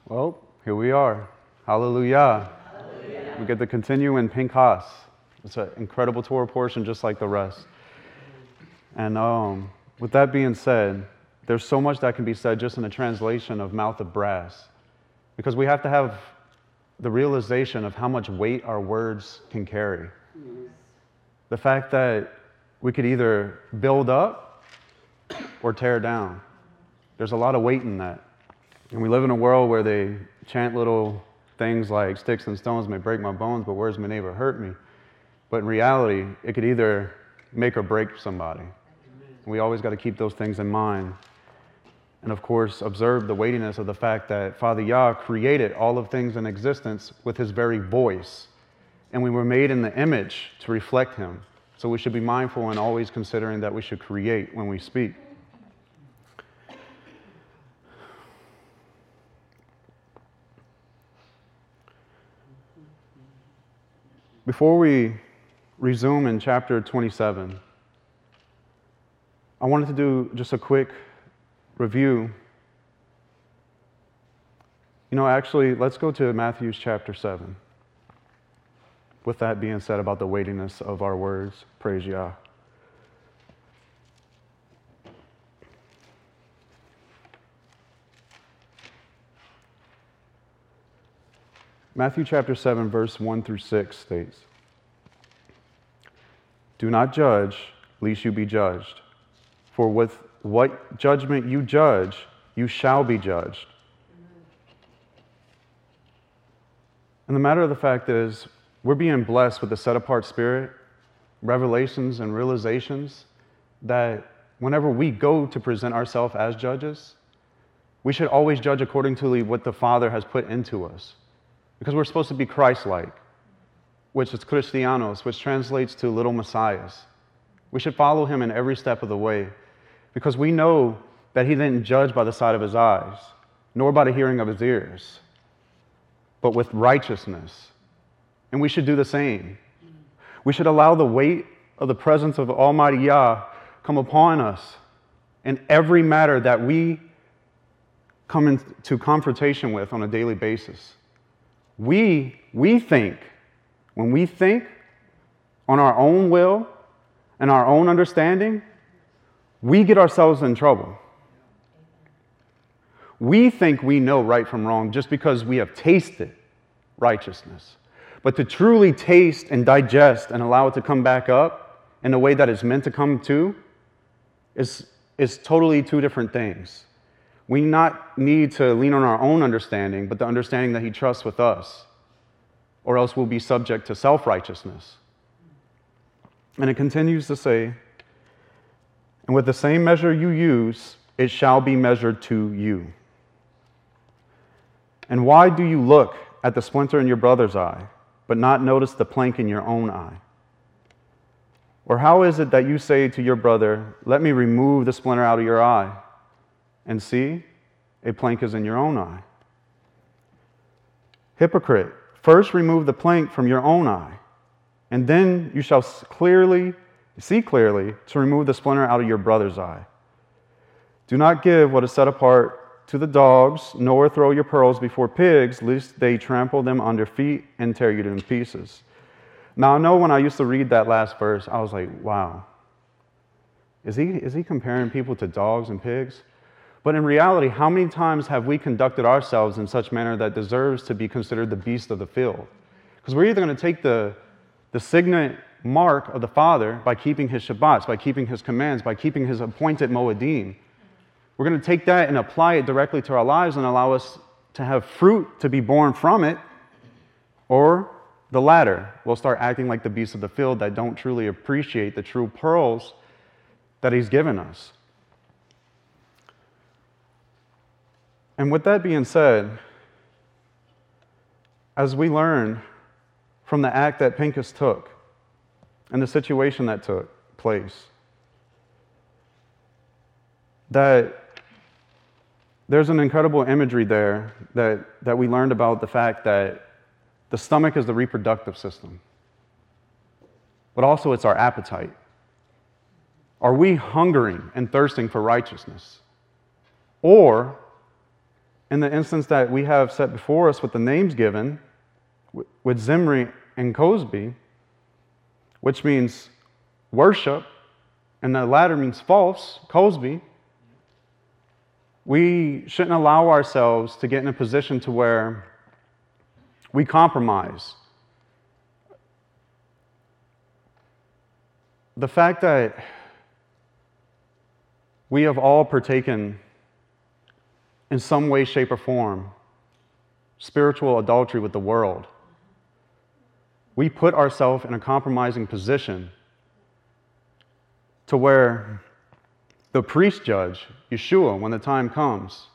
Well, here we are. Hallelujah. Hallelujah. We get to continue in Pinchas. It's an incredible Torah portion just like the rest. And with that being said, there's so much that can be said just in a translation of Mouth of Brass. Because we have to have the realization of how much weight our words can carry. The fact that we could either build up or tear down. There's a lot of weight in that. And we live in a world where they chant little things like sticks and stones may break my bones, but words may never hurt me. But in reality, it could either make or break somebody. And we always got to keep those things in mind. And of course, observe the weightiness of the fact that Father Yah created all of things in existence with his very voice. And we were made in the image to reflect him. So we should be mindful and always considering that we should create when we speak. Before we resume in chapter 27, I wanted to do just a quick review. Actually, let's go to Matthew chapter 7. With that being said about the weightiness of our words, praise Yah. Matthew chapter 7, verse 1 through 6 states, "Do not judge, lest you be judged. For with what judgment you judge, you shall be judged." And the matter of the fact is, we're being blessed with a set-apart spirit, revelations and realizations that whenever we go to present ourselves as judges, we should always judge according to what the Father has put into us. Because we're supposed to be Christ-like, which is Christianos, which translates to little messiahs. We should follow him in every step of the way, because we know that he didn't judge by the sight of his eyes, nor by the hearing of his ears, but with righteousness. And we should do the same. We should allow the weight of the presence of Almighty Yah come upon us in every matter that we come into confrontation with on a daily basis. We think, when we think on our own will and our own understanding, we get ourselves in trouble. We think we know right from wrong just because we have tasted righteousness. But to truly taste and digest and allow it to come back up in the way that it's meant to come to is totally two different things. We not need to lean on our own understanding, but the understanding that he trusts with us, or else we'll be subject to self-righteousness. And it continues to say, "And with the same measure you use, it shall be measured to you. And why do you look at the splinter in your brother's eye, but not notice the plank in your own eye? Or how is it that you say to your brother, 'Let me remove the splinter out of your eye,' and see, a plank is in your own eye? Hypocrite, first remove the plank from your own eye, and then you shall see clearly to remove the splinter out of your brother's eye. Do not give what is set apart to the dogs, nor throw your pearls before pigs, lest they trample them under feet and tear you in pieces." Now, I know when I used to read that last verse, I was like, wow, is he comparing people to dogs and pigs? But in reality, how many times have we conducted ourselves in such manner that deserves to be considered the beast of the field? Because we're either going to take the signet mark of the Father by keeping his Shabbats, by keeping his commands, by keeping his appointed Moedim. We're going to take that and apply it directly to our lives and allow us to have fruit to be born from it, or the latter. We'll start acting like the beasts of the field that don't truly appreciate the true pearls that he's given us. And with that being said, as we learn from the act that Pinchas took and the situation that took place, that there's an incredible imagery there that we learned about the fact that the stomach is the reproductive system, but also it's our appetite. Are we hungering and thirsting for righteousness? Or in the instance that we have set before us with the names given, with Zimri and Cosby, which means worship, and the latter means false, Cosby, we shouldn't allow ourselves to get in a position to where we compromise. The fact that we have all partaken in some way, shape, or form spiritual adultery with the world. We put ourselves in a compromising position to where the priest judge, Yeshua, when the time comes,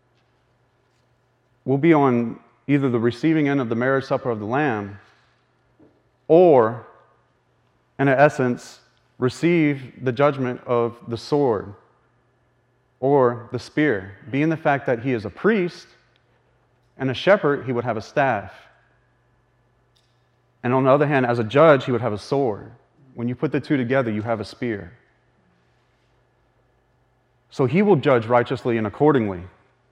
will be on either the receiving end of the marriage supper of the Lamb or, in essence, receive the judgment of the sword or the spear. Being the fact that he is a priest and a shepherd, he would have a staff. And on the other hand, as a judge, he would have a sword. When you put the two together, you have a spear. So he will judge righteously and accordingly,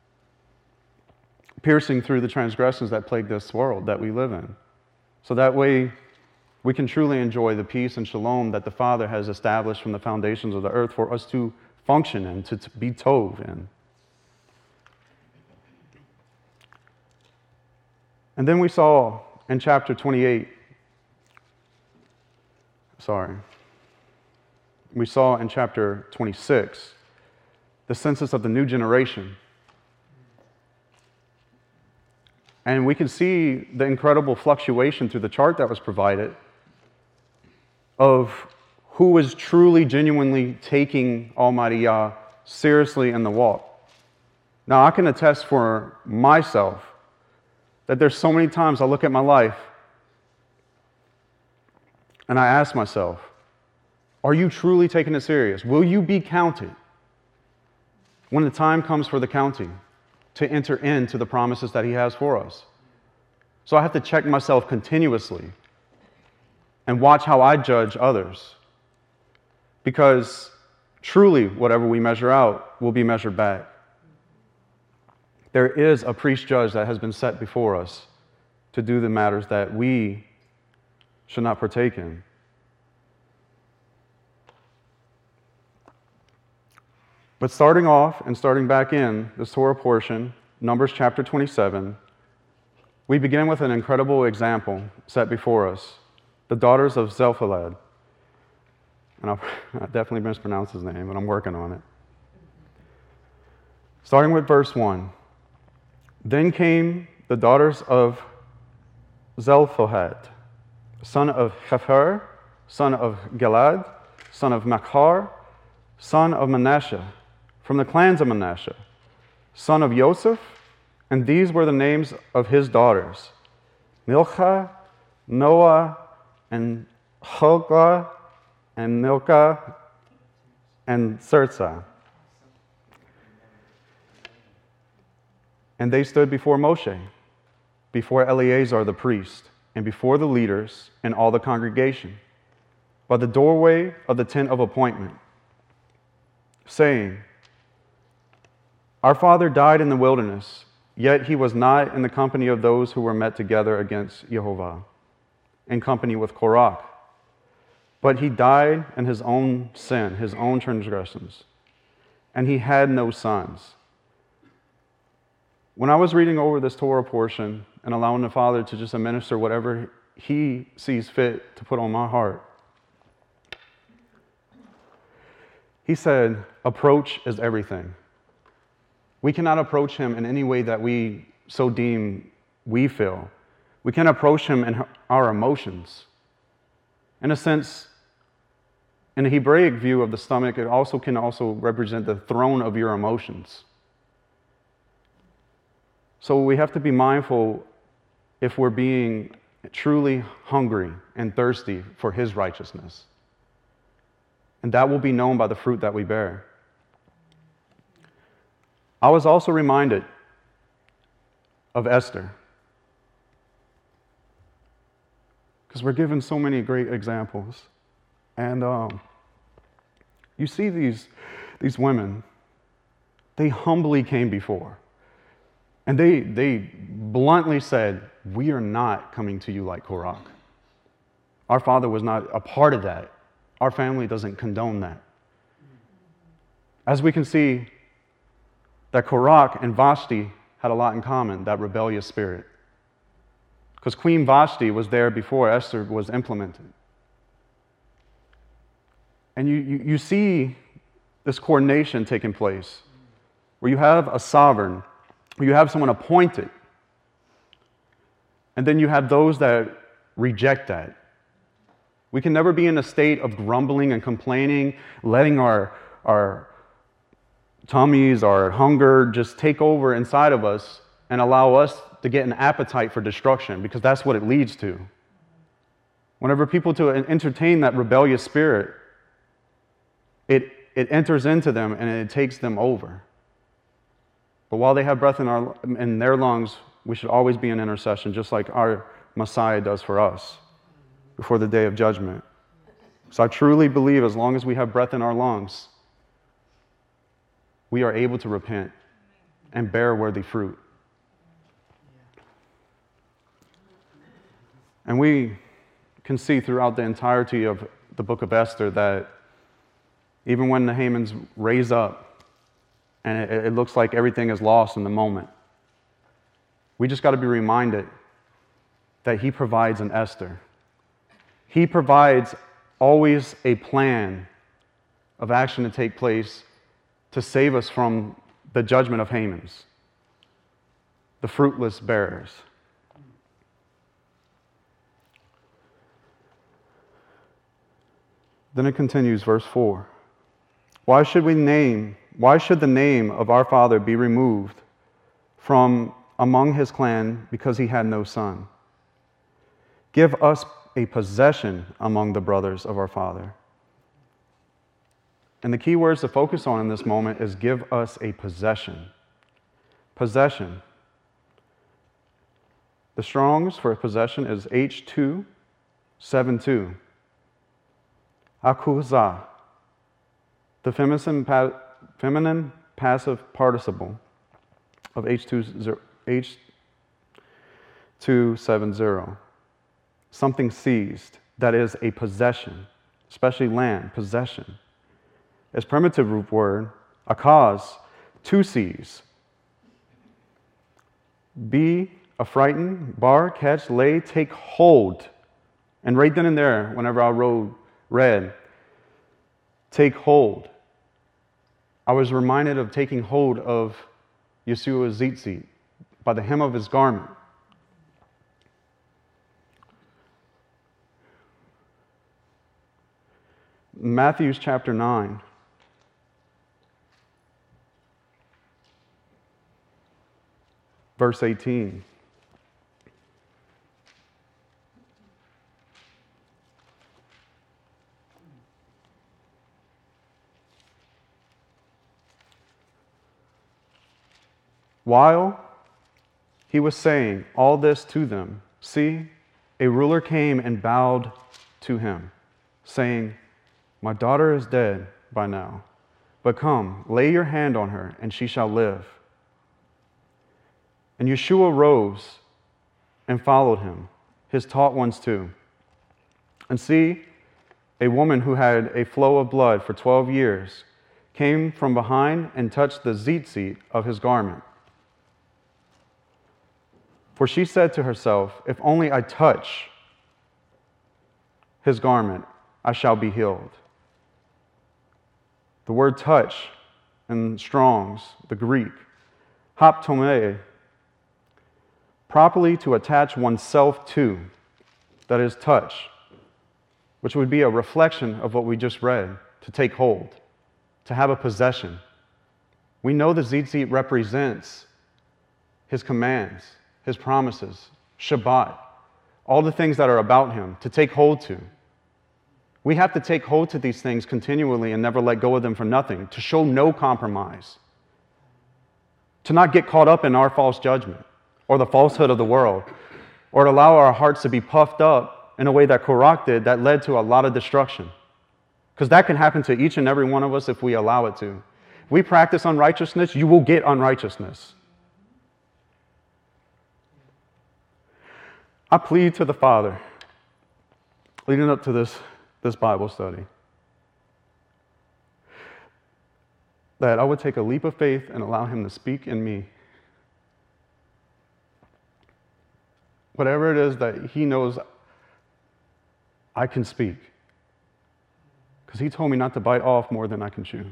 piercing through the transgressions that plague this world that we live in. So that way, we can truly enjoy the peace and shalom that the Father has established from the foundations of the earth for us to function in, to be tov in. And then we saw in chapter 28, we saw in chapter 26, the census of the new generation. And we can see the incredible fluctuation through the chart that was provided of who is truly, genuinely taking Almighty Yah seriously in the walk. Now, I can attest for myself that there's so many times I look at my life and I ask myself, are you truly taking it serious? Will you be counted when the time comes for the counting to enter into the promises that He has for us? So I have to check myself continuously and watch how I judge others. Because truly, whatever we measure out will be measured back. There is a priest judge that has been set before us to do the matters that we should not partake in. But starting off and starting back in this Torah portion, Numbers chapter 27, we begin with an incredible example set before us, the daughters of Zelphalad. And I definitely mispronounced his name, but I'm working on it. Starting with verse 1. Then came the daughters of Zelphalad, son of Hefer, son of Gilad, son of Machar, son of Manasseh, from the clans of Manasseh, son of Joseph, and these were the names of his daughters, Milcah, Noah, and Hoglah, and Milcah, and Tirzah. And they stood before Moshe, before Eleazar the priest, and before the leaders and all the congregation, by the doorway of the tent of appointment, saying, Our father died in the wilderness, yet he was not in the company of those who were met together against Jehovah, in company with Korach. But he died in his own sin, his own transgressions, and he had no sons. When I was reading over this Torah portion and allowing the Father to just administer whatever He sees fit to put on my heart, He said, approach is everything. We cannot approach Him in any way that we so deem we feel. We can approach Him in our emotions. In a sense, in the Hebraic view of the stomach, it can also represent the throne of your emotions. So we have to be mindful if we're being truly hungry and thirsty for His righteousness. And that will be known by the fruit that we bear. I was also reminded of Esther, because we're given so many great examples. And you see these women, they humbly came before. And they bluntly said, we are not coming to you like Korach. Our father was not a part of that. Our family doesn't condone that. As we can see, that Korach and Vashti had a lot in common, that rebellious spirit. Because Queen Vashti was there before Esther was implemented. And you see this coordination taking place, where you have a sovereign, where you have someone appointed, and then you have those that reject that. We can never be in a state of grumbling and complaining, letting our tummies, our hunger just take over inside of us and allow us to get an appetite for destruction, because that's what it leads to. Whenever people to entertain that rebellious spirit, it enters into them and it takes them over. But while they have breath in their lungs, we should always be in intercession, just like our Messiah does for us before the day of judgment. So I truly believe as long as we have breath in our lungs, we are able to repent and bear worthy fruit. And we can see throughout the entirety of the book of Esther that even when the Hamans raise up and it looks like everything is lost in the moment, we just got to be reminded that he provides an Esther. He provides always a plan of action to take place to save us from the judgment of Hamans, the fruitless bearers. Then it continues, verse 4. Why should the name of our father be removed from among his clan because he had no son? Give us a possession among the brothers of our father. And the key words to focus on in this moment is give us a possession. Possession. The Strong's for possession is H272. Akuzah. The feminine passive participle of H270. Something seized, that is a possession, especially land, possession. Its primitive word, akaz, to seize. Be, affrighten, bar, catch, lay, take hold. And right then and there, whenever I read, take hold, I was reminded of taking hold of Yeshua's tzitzit by the hem of his garment. Matthew chapter 9. Verse 18. While he was saying all this to them, see, a ruler came and bowed to him, saying, my daughter is dead by now, but come, lay your hand on her, and she shall live. And Yeshua rose and followed him, his taught ones too. And see, a woman who had a flow of blood for 12 years came from behind and touched the tzitzit of his garment. For she said to herself, if only I touch his garment, I shall be healed. The word touch in Strong's, the Greek, haptomē, properly to attach oneself to, that is touch, which would be a reflection of what we just read, to take hold, to have a possession. We know the tzitzit represents his commands, his promises, Shabbat, all the things that are about him, to take hold to. We have to take hold to these things continually and never let go of them for nothing, to show no compromise, to not get caught up in our false judgment or the falsehood of the world, or to allow our hearts to be puffed up in a way that Korach did that led to a lot of destruction. Because that can happen to each and every one of us if we allow it to. If we practice unrighteousness, you will get unrighteousness. I plead to the Father, leading up to this Bible study, that I would take a leap of faith and allow him to speak in me. Whatever it is that he knows I can speak. Because he told me not to bite off more than I can chew.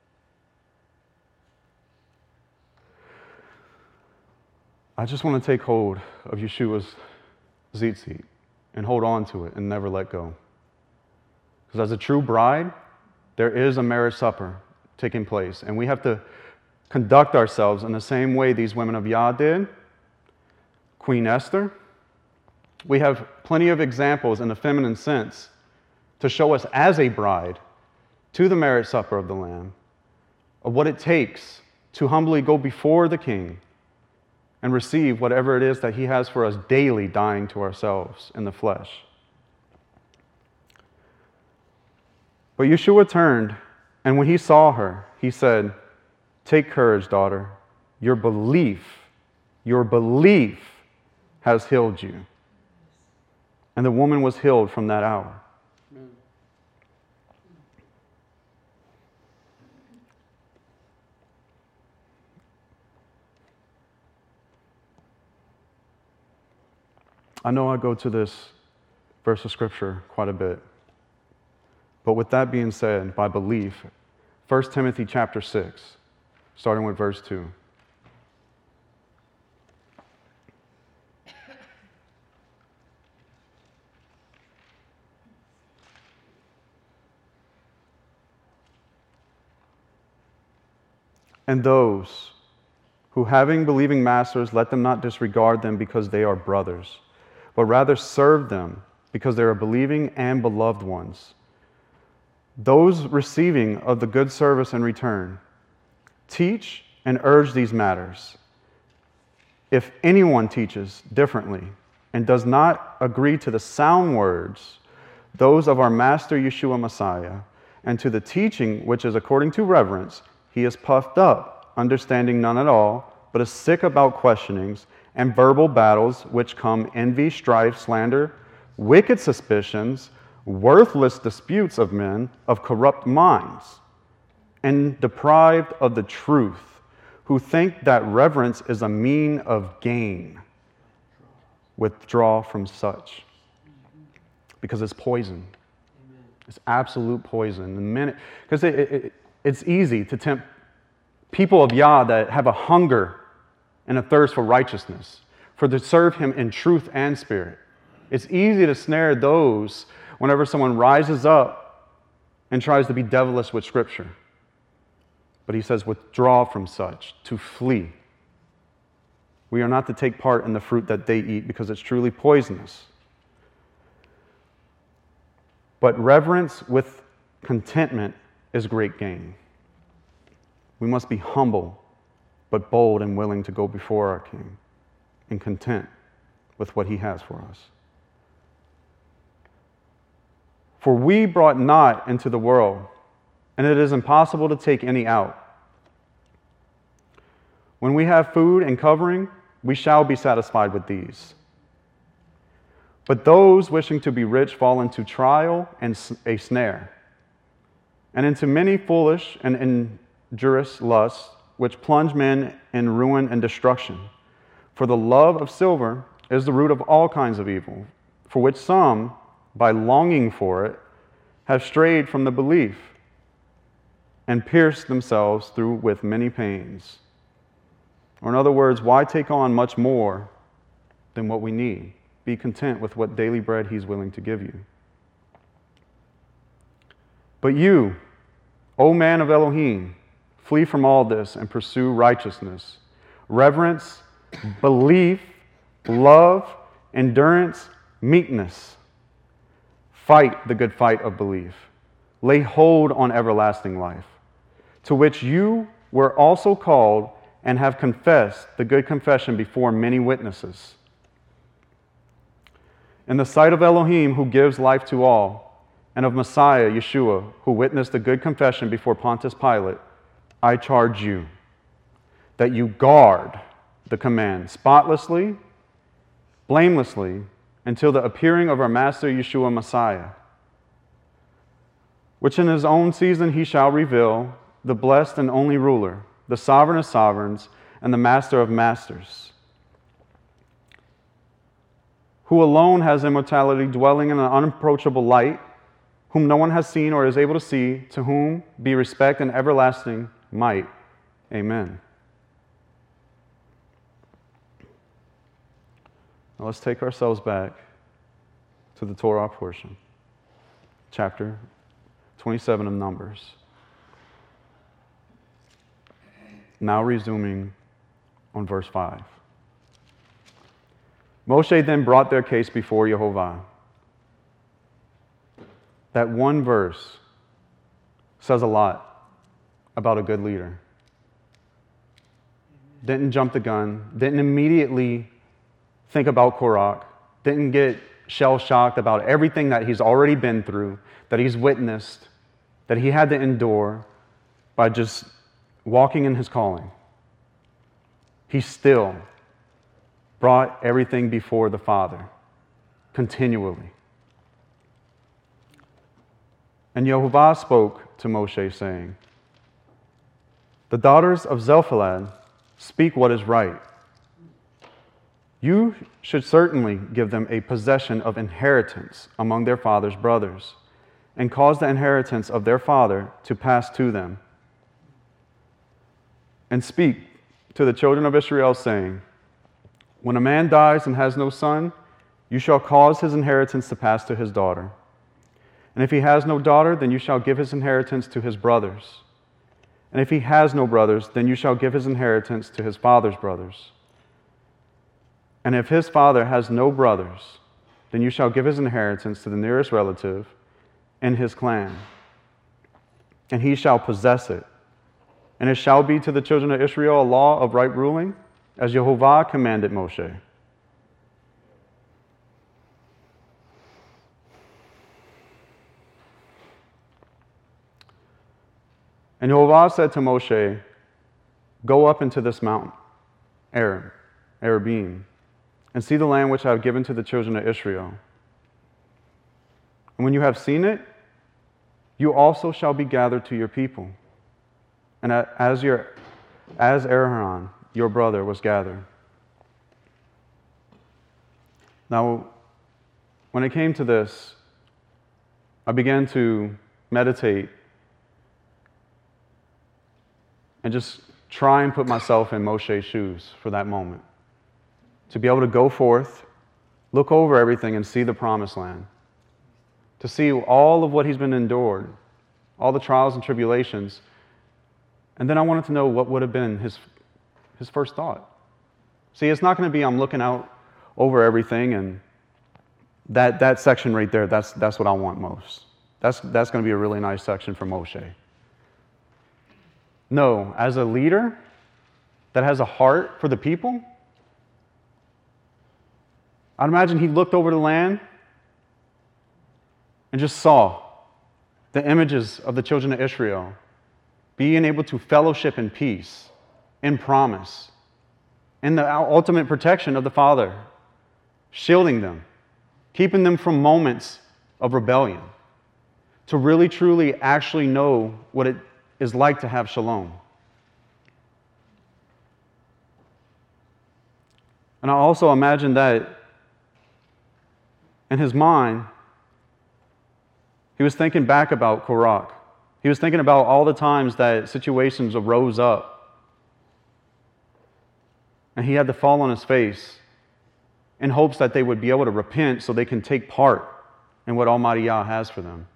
I just want to take hold of Yeshua's tzitzit and hold on to it and never let go. Because as a true bride, there is a marriage supper taking place. And we have to conduct ourselves in the same way these women of Yah did. Queen Esther. We have plenty of examples in the feminine sense to show us as a bride to the marriage supper of the Lamb of what it takes to humbly go before the King and receive whatever it is that he has for us daily, dying to ourselves in the flesh. But Yeshua turned, and when he saw her, he said, "Take courage, daughter. Your belief has healed you." And the woman was healed from that hour. Amen. I know I go to this verse of Scripture quite a bit. But with that being said, by belief, 1 Timothy chapter 6, starting with verse 2. And those who, having believing masters, let them not disregard them because they are brothers, but rather serve them because they are believing and beloved ones. Those receiving of the good service in return, teach and urge these matters. If anyone teaches differently and does not agree to the sound words, those of our Master Yeshua Messiah, and to the teaching which is according to reverence, he is puffed up, understanding none at all, but is sick about questionings and verbal battles which come envy, strife, slander, wicked suspicions, worthless disputes of men of corrupt minds, and deprived of the truth, who think that reverence is a mean of gain. Withdraw from such, because it's poison. It's absolute poison. The minute, because it's easy to tempt people of Yah that have a hunger and a thirst for righteousness, for to serve him in truth and spirit. It's easy to snare those whenever someone rises up and tries to be devilish with Scripture. But he says, withdraw from such, to flee. We are not to take part in the fruit that they eat because it's truly poisonous. But reverence with contentment is great gain. We must be humble, but bold and willing to go before our King and content with what he has for us. For we brought not into the world, and it is impossible to take any out. When we have food and covering, we shall be satisfied with these. But those wishing to be rich fall into trial and a snare, and into many foolish and injurious lusts, which plunge men in ruin and destruction. For the love of silver is the root of all kinds of evil, for which some, by longing for it, have strayed from the belief and pierced themselves through with many pains. Or in other words, why take on much more than what we need? Be content with what daily bread he's willing to give you. But you, O man of Elohim, flee from all this and pursue righteousness, reverence, belief, love, endurance, meekness. Fight the good fight of belief. Lay hold on everlasting life, to which you were also called and have confessed the good confession before many witnesses. In the sight of Elohim, who gives life to all, and of Messiah, Yeshua, who witnessed the good confession before Pontius Pilate, I charge you that you guard the command spotlessly, blamelessly, until the appearing of our Master Yeshua Messiah, which in his own season he shall reveal, the blessed and only ruler, the sovereign of sovereigns, and the master of masters, who alone has immortality, dwelling in an unapproachable light, whom no one has seen or is able to see, to whom be respect and everlasting might. Amen. Now let's take ourselves back to the Torah portion, chapter 27 of Numbers. Now resuming on verse 5. Moshe then brought their case before Yehovah. That one verse says a lot about a good leader. Didn't jump the gun, didn't immediately think about Korach, didn't get shell-shocked about everything that he's already been through, that he's witnessed, that he had to endure by just walking in his calling. He still brought everything before the Father, continually. And Yehovah spoke to Moshe, saying, "The daughters of Zelphalad speak what is right. You should certainly give them a possession of inheritance among their father's brothers, and cause the inheritance of their father to pass to them. And speak to the children of Israel, saying, when a man dies and has no son, you shall cause his inheritance to pass to his daughter. And if he has no daughter, then you shall give his inheritance to his brothers. And if he has no brothers, then you shall give his inheritance to his father's brothers. And if his father has no brothers, then you shall give his inheritance to the nearest relative in his clan, and he shall possess it. And it shall be to the children of Israel a law of right ruling, as Yehovah commanded Moshe." And Yehovah said to Moshe, "Go up into this mountain, Arabim, and see the land which I have given to the children of Israel. And when you have seen it, you also shall be gathered to your people, and as Aaron, your brother, was gathered." Now, when it came to this, I began to meditate and just try and put myself in Moshe's shoes for that moment. To be able to go forth, look over everything and see the promised land. To see all of what he's been endured, all the trials and tribulations. And then I wanted to know what would have been his first thought. See, it's not going to be I'm looking out over everything and that section right there, that's what I want most. That's going to be a really nice section for Moshe. No, as a leader that has a heart for the people, I'd imagine he looked over the land and just saw the images of the children of Israel being able to fellowship in peace, in promise, in the ultimate protection of the Father, shielding them, keeping them from moments of rebellion, to really truly actually know what it is like to have shalom. And I also imagine that in his mind, he was thinking back about Korach. He was thinking about all the times that situations arose up, and he had to fall on his face in hopes that they would be able to repent so they can take part in what Almighty Yah has for them.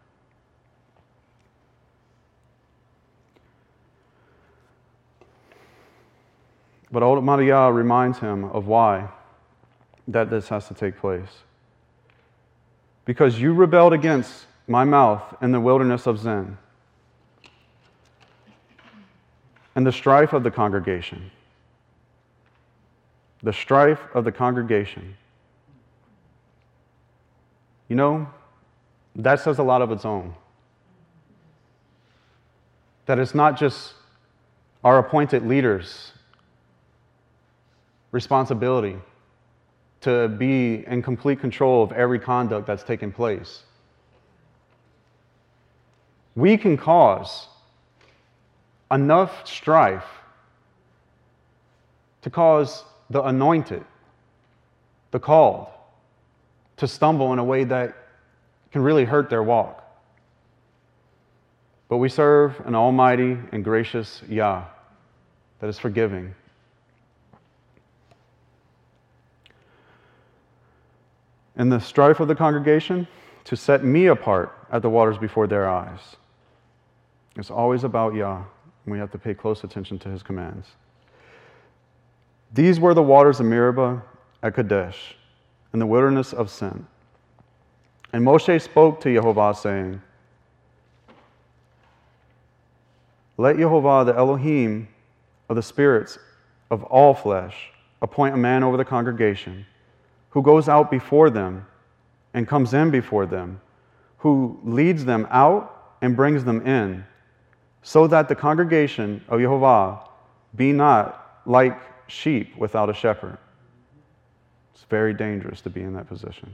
But Almighty Yah reminds him of why that this has to take place. "Because you rebelled against my mouth in the wilderness of Zin, and the strife of the congregation." The strife of the congregation. You know, that says a lot of its own. That it's not just our appointed leaders' responsibility to be in complete control of every conduct that's taking place. We can cause enough strife to cause the anointed, the called, to stumble in a way that can really hurt their walk. But we serve an almighty and gracious Yah that is forgiving. In the strife of the congregation, to set me apart at the waters before their eyes. It's always about Yah, and we have to pay close attention to his commands. These were the waters of Meribah at Kadesh, in the wilderness of Sin. And Moshe spoke to Yehovah, saying, let Yehovah, the Elohim of the spirits of all flesh, appoint a man over the congregation, who goes out before them and comes in before them, who leads them out and brings them in, so that the congregation of Yehovah be not like sheep without a shepherd. It's very dangerous to be in that position.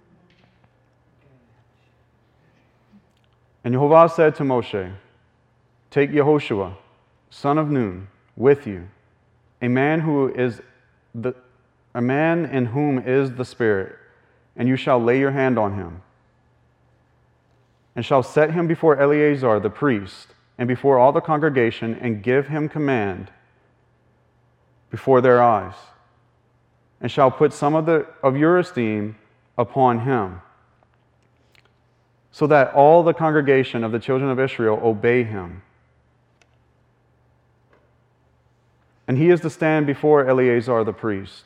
And Yehovah said to Moshe, take Yehoshua, son of Nun, with you, a man in whom is the Spirit, and you shall lay your hand on him, and shall set him before Eleazar the priest, and before all the congregation, and give him command before their eyes, and shall put some of your esteem upon him, so that all the congregation of the children of Israel obey him. And he is to stand before Eleazar the priest,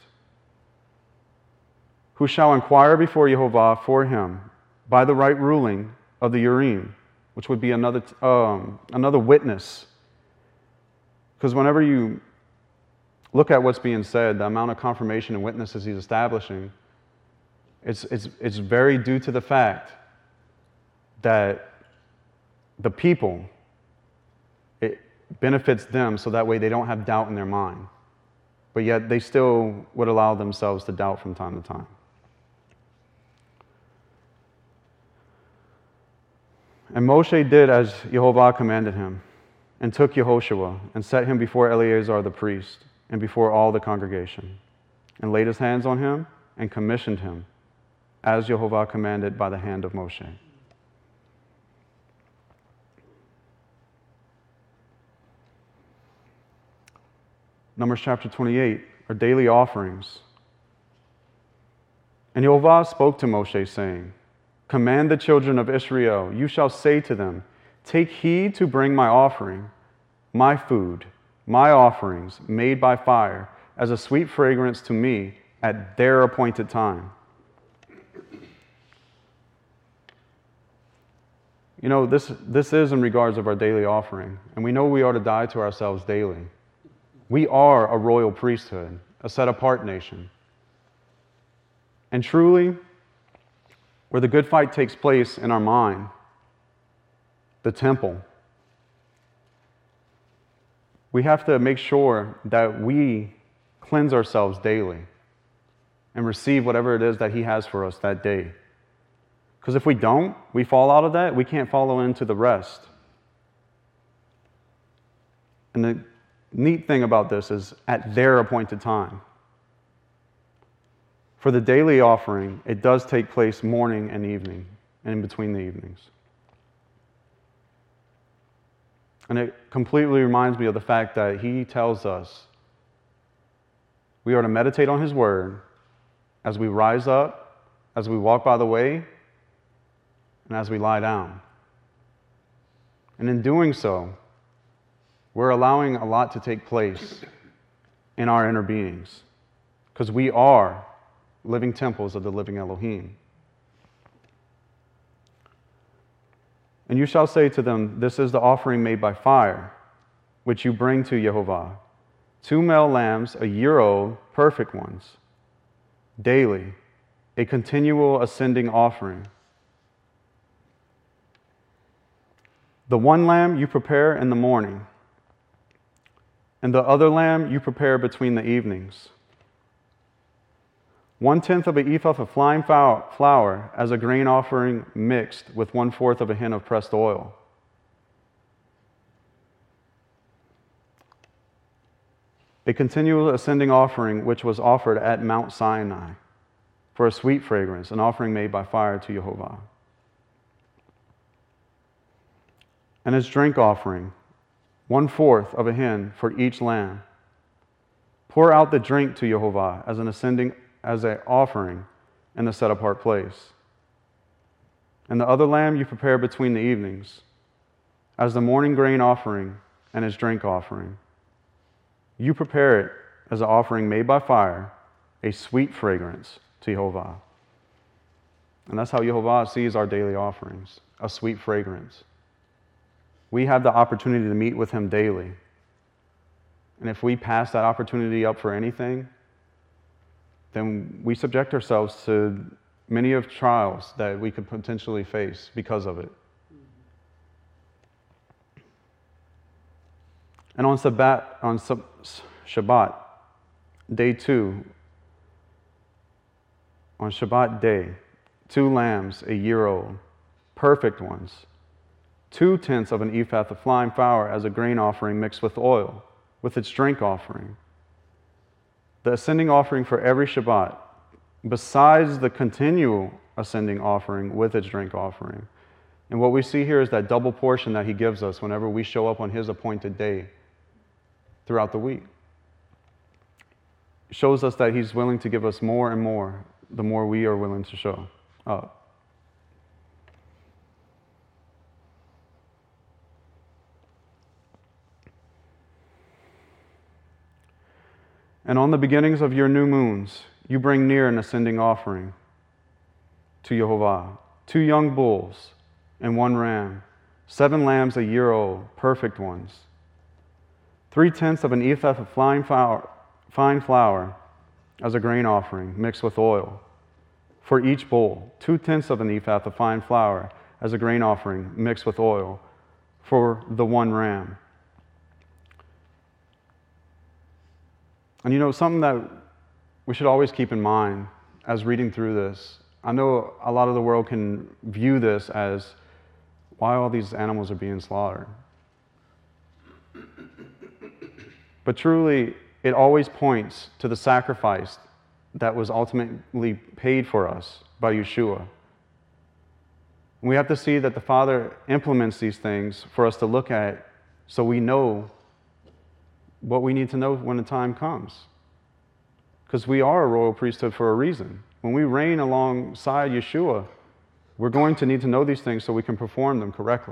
who shall inquire before Yehovah for him by the right ruling of the Urim, which would be another witness. Because whenever you look at what's being said, the amount of confirmation and witnesses he's establishing, it's very due to the fact that the people, it benefits them so that way they don't have doubt in their mind. But yet they still would allow themselves to doubt from time to time. And Moshe did as Yehovah commanded him, and took Yehoshua, and set him before Eleazar the priest, and before all the congregation, and laid his hands on him, and commissioned him, as Yehovah commanded by the hand of Moshe. Numbers chapter 28 are daily offerings. And Yehovah spoke to Moshe, saying, command the children of Israel, you shall say to them, take heed to bring my offering, my food, my offerings made by fire, as a sweet fragrance to me at their appointed time. You know, this is in regards of our daily offering, and we know we are to die to ourselves daily. We are a royal priesthood, a set-apart nation. And truly, where the good fight takes place in our mind, the temple, we have to make sure that we cleanse ourselves daily and receive whatever it is that He has for us that day. Because if we don't, we fall out of that, we can't follow into the rest. And the neat thing about this is at their appointed time. For the daily offering, it does take place morning and evening, and in between the evenings. And it completely reminds me of the fact that He tells us we are to meditate on His Word as we rise up, as we walk by the way, and as we lie down. And in doing so, we're allowing a lot to take place in our inner beings, because we are living temples of the living Elohim. And you shall say to them, this is the offering made by fire, which you bring to Yehovah, 2 male lambs, a year old, perfect ones, daily, a continual ascending offering. The one lamb you prepare in the morning, and the other lamb you prepare between the evenings. 1/10 of an ephah of fine flour as a grain offering mixed with 1/4 of a hin of pressed oil. A continual ascending offering which was offered at Mount Sinai for a sweet fragrance, an offering made by fire to Jehovah. And his drink offering, 1/4 of a hin for each lamb. Pour out the drink to Jehovah as an offering in the set apart place. And the other lamb you prepare between the evenings, as the morning grain offering and his drink offering. You prepare it as an offering made by fire, a sweet fragrance to Jehovah. And that's how Jehovah sees our daily offerings, a sweet fragrance. We have the opportunity to meet with him daily. And if we pass that opportunity up for anything, then we subject ourselves to many of trials that we could potentially face because of it. And on Shabbat, day 2, on Shabbat day, 2 lambs, a year old, perfect ones, 2/10 of an ephah of fine flour as a grain offering mixed with oil, with its drink offering. The ascending offering for every Shabbat, besides the continual ascending offering with its drink offering. And what we see here is that double portion that he gives us whenever we show up on his appointed day throughout the week. It shows us that he's willing to give us more and more the more we are willing to show up. And on the beginnings of your new moons, you bring near an ascending offering to Jehovah, 2 young bulls and 1 ram, 7 lambs a year old, perfect ones, 3/10 of an ephah of fine flour as a grain offering mixed with oil. For each bull, 2/10 of an ephah of fine flour as a grain offering mixed with oil for the 1 ram. And something that we should always keep in mind as reading through this, I know a lot of the world can view this as why all these animals are being slaughtered. But truly, it always points to the sacrifice that was ultimately paid for us by Yeshua. We have to see that the Father implements these things for us to look at so we know what we need to know when the time comes. Because we are a royal priesthood for a reason. When we reign alongside Yeshua, we're going to need to know these things so we can perform them correctly.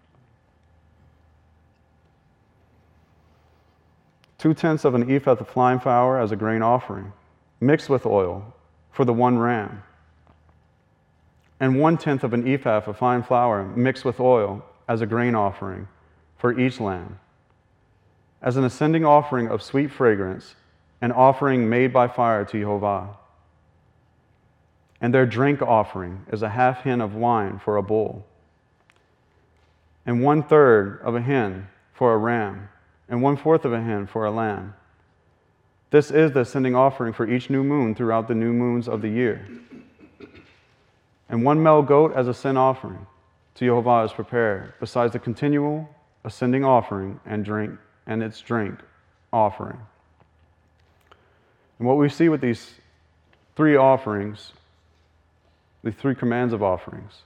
2/10 of an ephah of fine flour as a grain offering, mixed with oil, for the 1 ram. And 1/10 of an ephah of fine flour mixed with oil as a grain offering for each lamb. As an ascending offering of sweet fragrance, an offering made by fire to Jehovah. And their drink offering is a half hin of wine for a bull, and 1/3 of a hin for a ram, and 1/4 of a hin for a lamb. This is the ascending offering for each new moon throughout the new moons of the year. And 1 male goat as a sin offering to Jehovah is prepared, besides the continual ascending offering and its drink offering. And what we see with these 3 offerings, the 3 commands of offerings,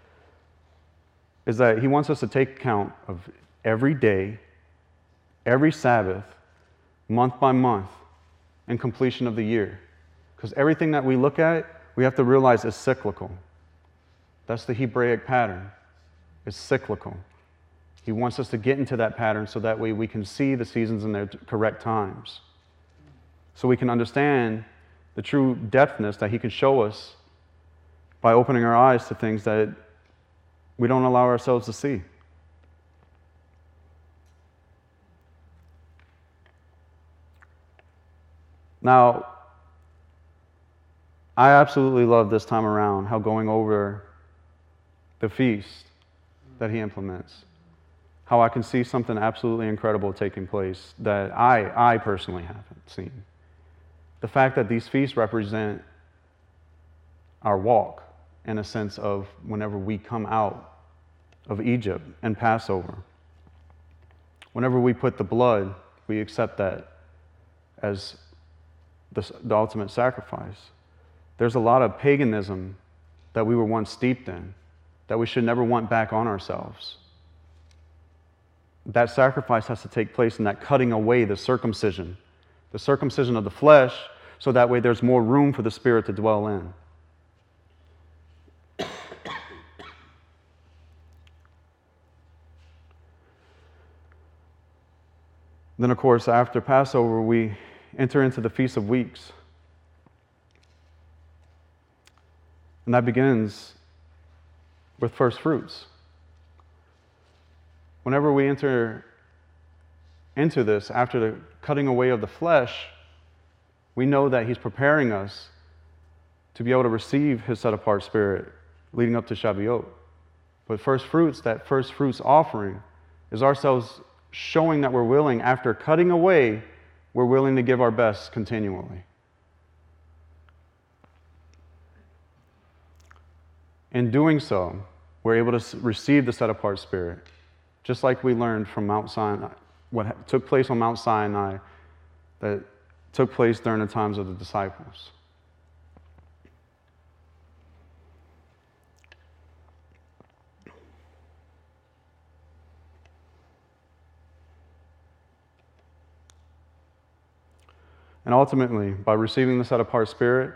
is that he wants us to take account of every day, every Sabbath, month by month, and completion of the year. Because everything that we look at, we have to realize is cyclical. That's the Hebraic pattern. It's cyclical. He wants us to get into that pattern so that way we can see the seasons in their correct times. So we can understand the true depthness that he can show us by opening our eyes to things that we don't allow ourselves to see. Now, I absolutely love this time around how going over the feast that he implements, how I can see something absolutely incredible taking place that I personally haven't seen. The fact that these feasts represent our walk in a sense of whenever we come out of Egypt and Passover. Whenever we put the blood, we accept that as the ultimate sacrifice. There's a lot of paganism that we were once steeped in that we should never want back on ourselves. That sacrifice has to take place in that cutting away, the circumcision of the flesh, so that way there's more room for the Spirit to dwell in. Then, of course, after Passover, we enter into the Feast of Weeks. And that begins with first fruits. Whenever we enter into this, after the cutting away of the flesh, we know that He's preparing us to be able to receive His set-apart Spirit leading up to Shavuot. But first fruits, that first fruits offering, is ourselves showing that we're willing, after cutting away, we're willing to give our best continually. In doing so, we're able to receive the set-apart Spirit, just like we learned from Mount Sinai, what took place on Mount Sinai, that took place during the times of the disciples. And ultimately, by receiving the set-apart Spirit,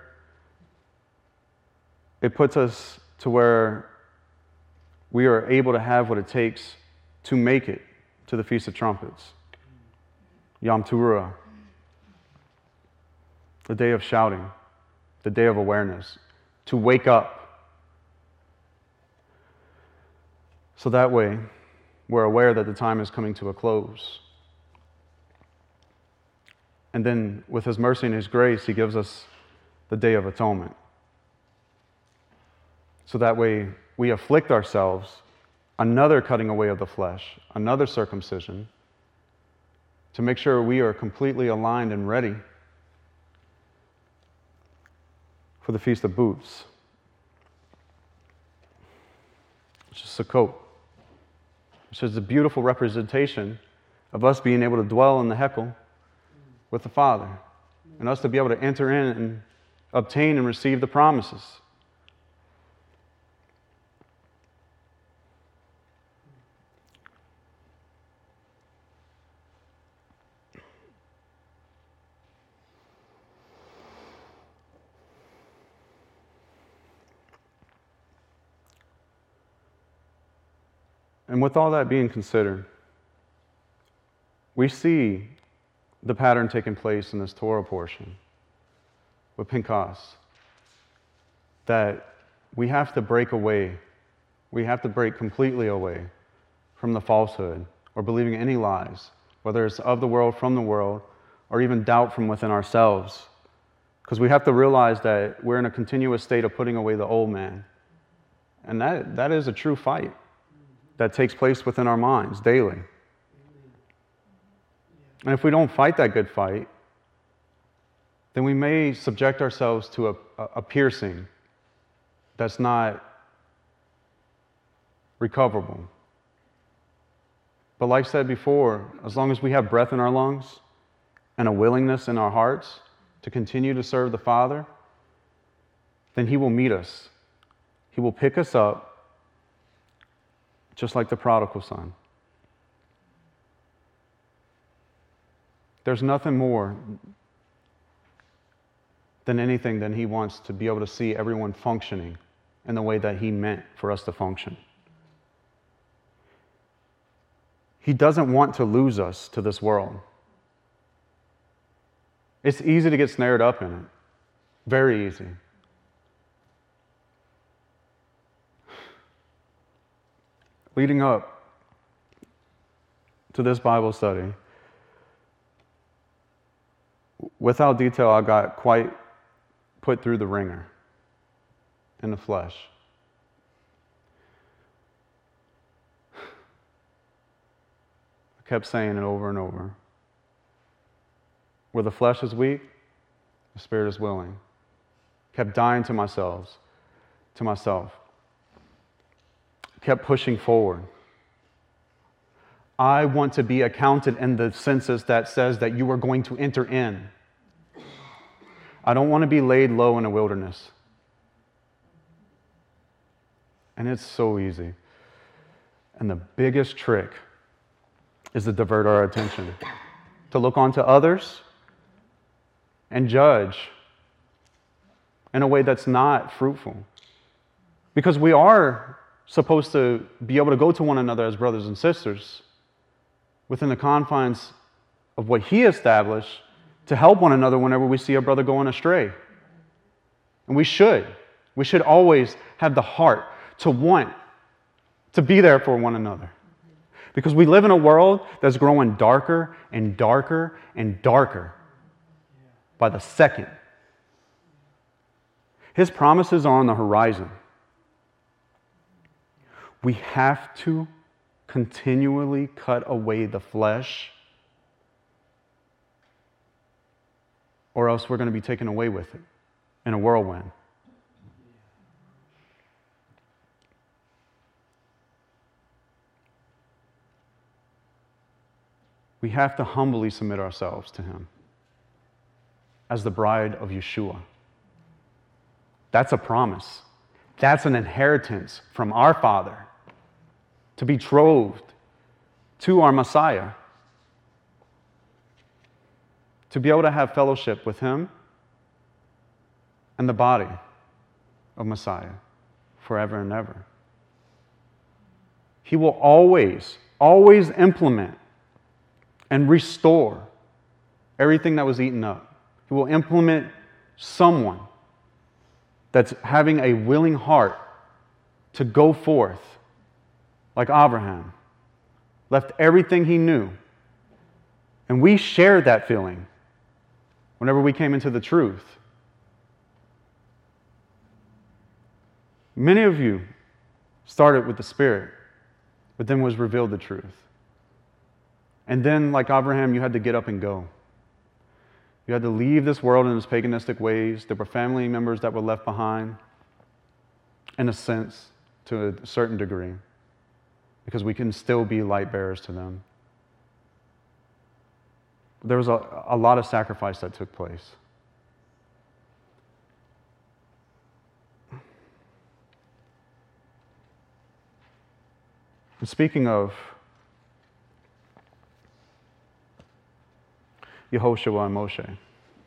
it puts us to where we are able to have what it takes to make it to the Feast of Trumpets, Yom Teruah, the day of shouting, the day of awareness, to wake up. So that way, we're aware that the time is coming to a close. And then, with His mercy and His grace, He gives us the Day of Atonement. So that way, we afflict ourselves, another cutting away of the flesh, another circumcision, to make sure we are completely aligned and ready for the Feast of Booths, which is Sukkot, which is a beautiful representation of us being able to dwell in the Hekel with the Father, and us to be able to enter in and obtain and receive the promises. And with all that being considered, we see the pattern taking place in this Torah portion with Pinchas, that we have to break away, we have to break completely away from the falsehood or believing any lies, whether it's of the world, from the world, or even doubt from within ourselves. Because we have to realize that we're in a continuous state of putting away the old man. And that is a true fight that takes place within our minds daily. And if we don't fight that good fight, then we may subject ourselves to a piercing that's not recoverable. But like I said before, as long as we have breath in our lungs and a willingness in our hearts to continue to serve the Father, then He will meet us. He will pick us up, just like the prodigal son. There's nothing more than anything than He wants to be able to see everyone functioning in the way that He meant for us to function. He doesn't want to lose us to this world. It's easy to get snared up in it. Very easy. Leading up to this Bible study, without detail, I got quite put through the ringer in the flesh. I kept saying it over and over. Where the flesh is weak, the Spirit is willing. Kept dying to myself. to myself. Kept pushing forward. I want to be accounted in the census that says that you are going to enter in. I don't want to be laid low in a wilderness. And it's so easy. And the biggest trick is to divert our attention, to look onto others and judge in a way that's not fruitful. Because we are supposed to be able to go to one another as brothers and sisters within the confines of what He established to help one another whenever we see a brother going astray. And we should. We should always have the heart to want to be there for one another. Because we live in a world that's growing darker and darker and darker by the second. His promises are on the horizon. We have to continually cut away the flesh, or else we're going to be taken away with it in a whirlwind. We have to humbly submit ourselves to Him as the bride of Yeshua. That's a promise. That's an inheritance from our Father to be betrothed to our Messiah, to be able to have fellowship with Him and the body of Messiah forever and ever. He will always, always implement and restore everything that was eaten up. He will implement someone that's having a willing heart to go forth, like Abraham, left everything he knew. And we shared that feeling whenever we came into the truth. Many of you started with the Spirit, but then was revealed the truth. And then, like Abraham, you had to get up and go. You had to leave this world and its paganistic ways. There were family members that were left behind, in a sense, to a certain degree, because we can still be light bearers to them. There was a lot of sacrifice that took place. And speaking of Yehoshua and Moshe,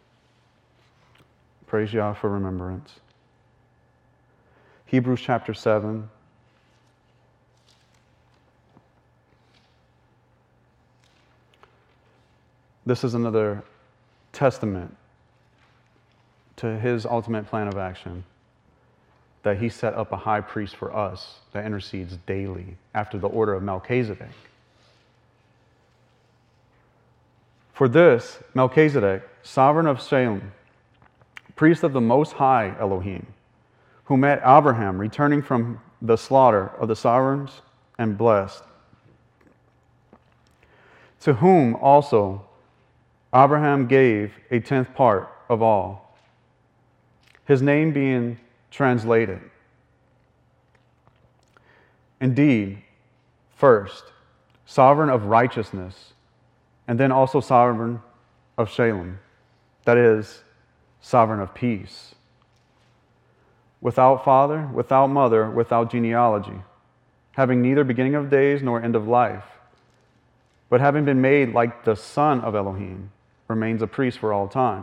praise Yah for remembrance. Hebrews chapter 7. This is another testament to His ultimate plan of action, that He set up a high priest for us that intercedes daily after the order of Melchizedek. For this, Melchizedek, sovereign of Salem, priest of the Most High Elohim, who met Abraham returning from the slaughter of the sovereigns and blessed, to whom also Abraham gave a 10th part of all, his name being translated. Indeed, first, sovereign of righteousness, and then also sovereign of Shalem, that is, sovereign of peace. Without father, without mother, without genealogy, having neither beginning of days nor end of life, but having been made like the Son of Elohim, remains a priest for all time.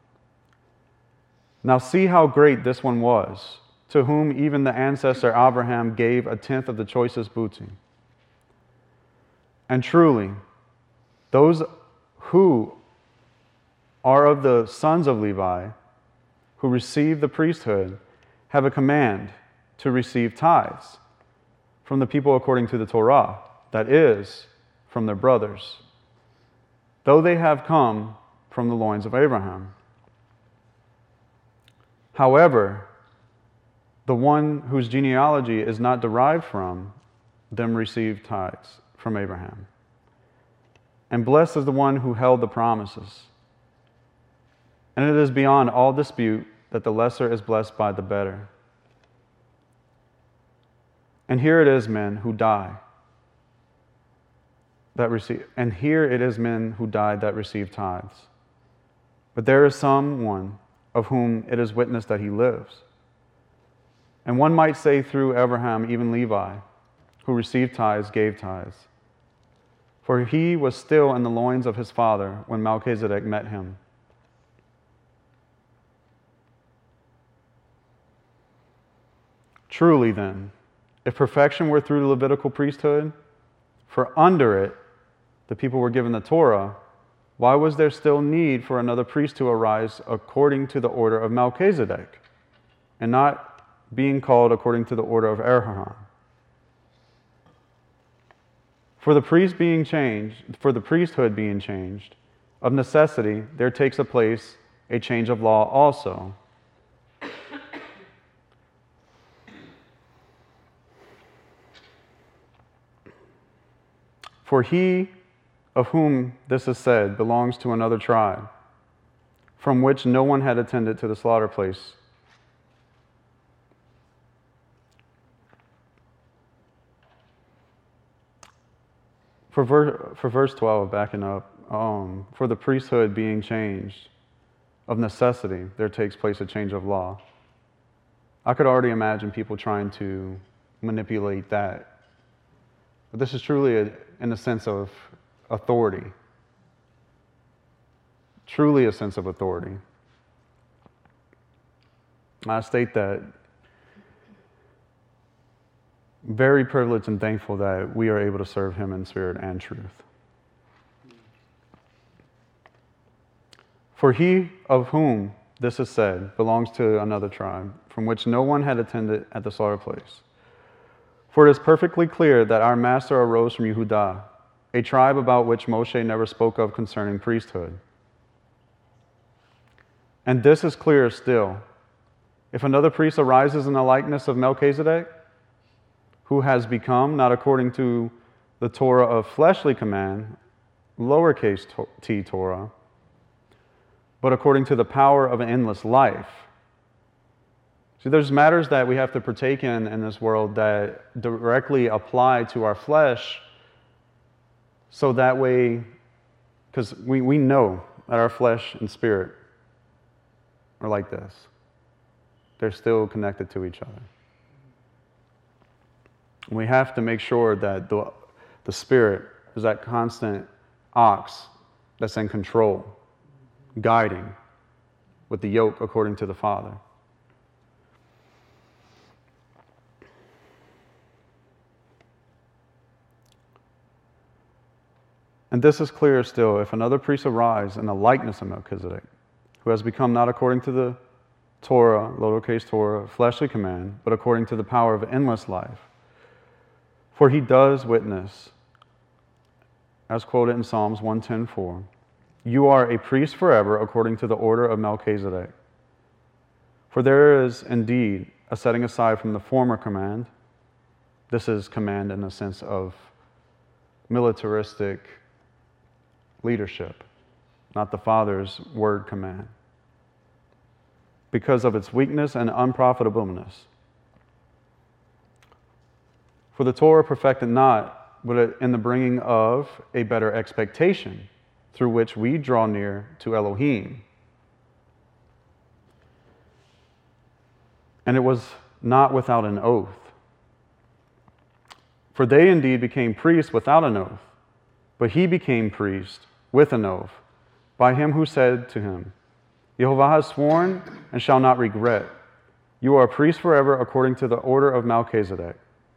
Now see how great this one was, to whom even the ancestor Abraham gave a 10th of the choicest booty. And truly, those who are of the sons of Levi, who receive the priesthood, have a command to receive tithes from the people according to the Torah, that is, from their brothers, though they have come from the loins of Abraham. However, the one whose genealogy is not derived from them received tithes from Abraham. And blessed is the one who held the promises. And it is beyond all dispute that the lesser is blessed by the better. And here it is men who die that receive, and here it is men who died that receive tithes. But there is someone of whom it is witnessed that he lives. And one might say through Abraham, even Levi, who received tithes, gave tithes. For he was still in the loins of his father when Melchizedek met him. Truly then, if perfection were through the Levitical priesthood, for under it the people were given the Torah, why was there still need for another priest to arise according to the order of Melchizedek, and not being called according to the order of Abraham? For the priesthood being changed, of necessity there takes place a change of law also. For he of whom this is said belongs to another tribe, from which no one had attended to the slaughter place. For verse 12, backing up, for the priesthood being changed, of necessity there takes place a change of law. I could already imagine people trying to manipulate that. But this is truly in a sense of authority. Truly a sense of authority. I state that very privileged and thankful that we are able to serve him in spirit and truth. For he of whom this is said belongs to another tribe, from which no one had attended at the slaughter place. For it is perfectly clear that our master arose from Yehudah, a tribe about which Moshe never spoke of concerning priesthood. And this is clearer still. If another priest arises in the likeness of Melchizedek, who has become, not according to the Torah of fleshly command, lowercase t Torah, but according to the power of an endless life. See, there's matters that we have to partake in this world that directly apply to our flesh, so that way, because we know that our flesh and spirit are like this. They're still connected to each other. And we have to make sure that the spirit is that constant ox that's in control, guiding with the yoke according to the Father. And this is clearer still, if another priest arise in the likeness of Melchizedek, who has become not according to the Torah, lowercase Torah, fleshly command, but according to the power of endless life. For he does witness, as quoted in Psalms 110:4, you are a priest forever according to the order of Melchizedek. For there is indeed a setting aside from the former command. This is command in the sense of militaristic leadership, not the Father's word command, because of its weakness and unprofitableness. For the Torah perfected not, but in the bringing of a better expectation, through which we draw near to Elohim. And it was not without an oath. For they indeed became priests without an oath, but he became priest with an oath, by him who said to him, Yehovah has sworn and shall not regret. You are a priest forever according to the order of Melchizedek.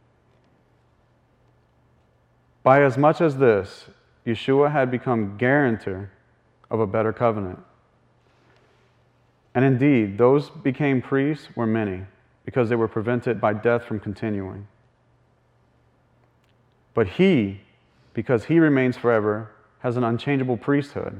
By as much as this, Yeshua had become guarantor of a better covenant. And indeed, those became priests were many, because they were prevented by death from continuing. But he, because he remains forever, has an unchangeable priesthood.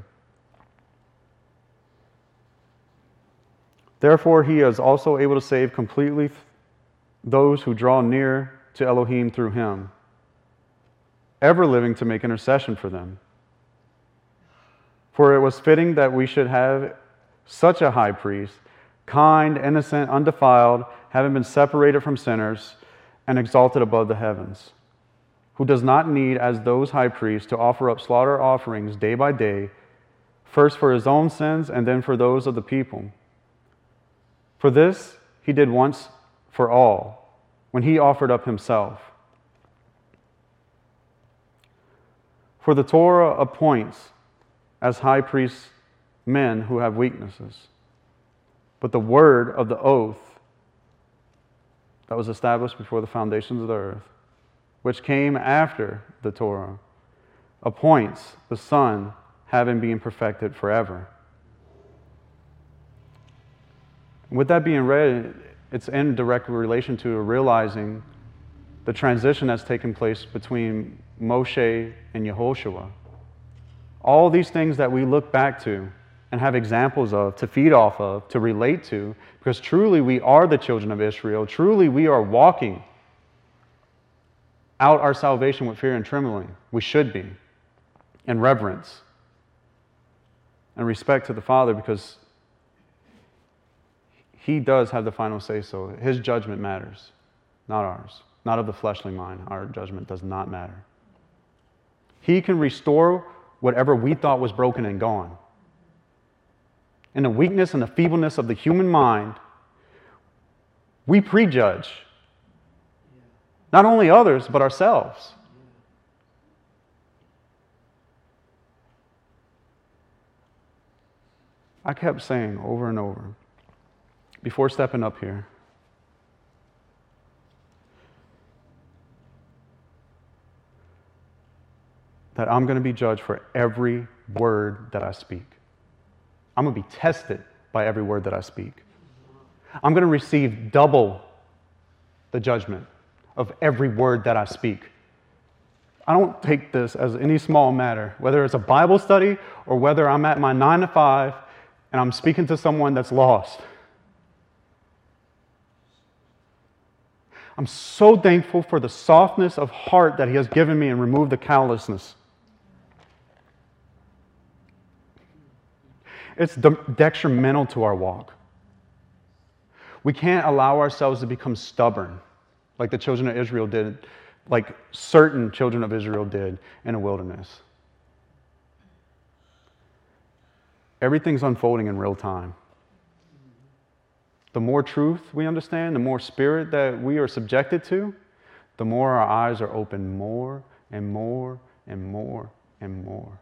Therefore, he is also able to save completely those who draw near to Elohim through him, ever living to make intercession for them. For it was fitting that we should have such a high priest, kind, innocent, undefiled, having been separated from sinners, and exalted above the heavens, who does not need, as those high priests, to offer up slaughter offerings day by day, first for his own sins and then for those of the people. For this he did once for all, when he offered up himself. For the Torah appoints as high priests men who have weaknesses, but the word of the oath that was established before the foundations of the earth, which came after the Torah, appoints the Son, having been perfected forever. With that being read, it's in direct relation to realizing the transition that's taken place between Moshe and Yehoshua. All these things that we look back to and have examples of, to feed off of, to relate to, because truly we are the children of Israel. Truly we are walking out our salvation with fear and trembling. We should be. In reverence and respect to the Father, because He does have the final say-so. His judgment matters, not ours. Not of the fleshly mind. Our judgment does not matter. He can restore whatever we thought was broken and gone. In the weakness and the feebleness of the human mind, we prejudge not only others, but ourselves. I kept saying over and over, before stepping up here, that I'm going to be judged for every word that I speak. I'm going to be tested by every word that I speak. I'm going to receive double the judgment of every word that I speak. I don't take this as any small matter, whether it's a Bible study or whether I'm at my 9 to 5 and I'm speaking to someone that's lost. I'm so thankful for the softness of heart that He has given me and removed the callousness. It's detrimental to our walk. We can't allow ourselves to become stubborn like the children of Israel did, like certain children of Israel did in the wilderness. Everything's unfolding in real time. The more truth we understand, the more spirit that we are subjected to, the more our eyes are open more and more and more and more.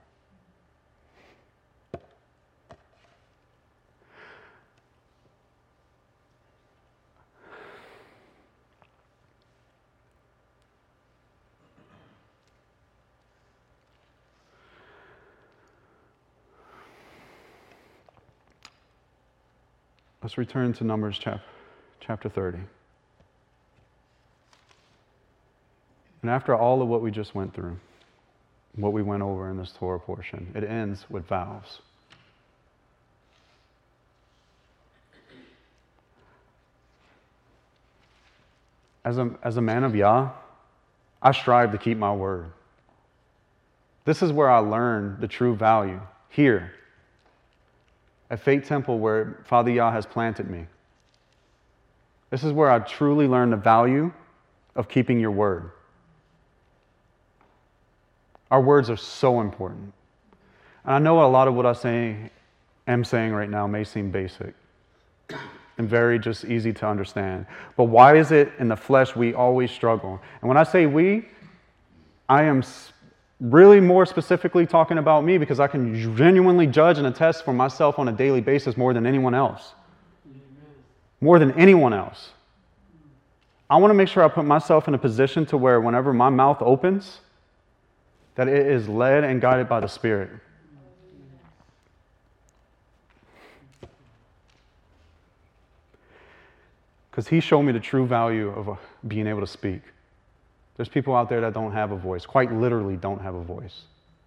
Let's return to Numbers chapter 30. And after all of what we just went through, what we went over in this Torah portion, it ends with vows. As a man of Yah, I strive to keep my word. This is where I learned the true value, here, at Faith Temple, where Father Yah has planted me. This is where I truly learned the value of keeping your word. Our words are so important. And I know a lot of what am saying right now may seem basic and very just easy to understand. But why is it in the flesh we always struggle? And when I say we, I am really more specifically talking about me, because I can genuinely judge and attest for myself on a daily basis more than anyone else. More than anyone else. I want to make sure I put myself in a position to where whenever my mouth opens, that it is led and guided by the Spirit. Because He showed me the true value of being able to speak. There's people out there that don't have a voice, quite literally don't have a voice.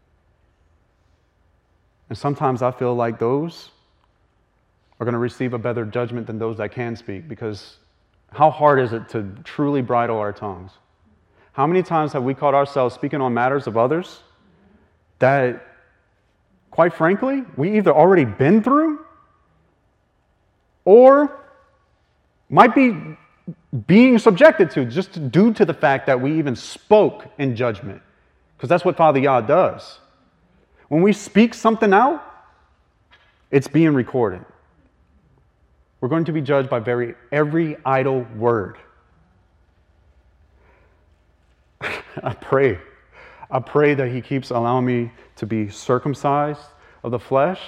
And sometimes I feel like those are going to receive a better judgment than those that can speak, because how hard is it to truly bridle our tongues? How many times have we caught ourselves speaking on matters of others that, quite frankly, we either already been through or might be being subjected to, just due to the fact that we even spoke in judgment. Because that's what Father Yah does. When we speak something out, it's being recorded. We're going to be judged by every idle word. I pray that he keeps allowing me to be circumcised of the flesh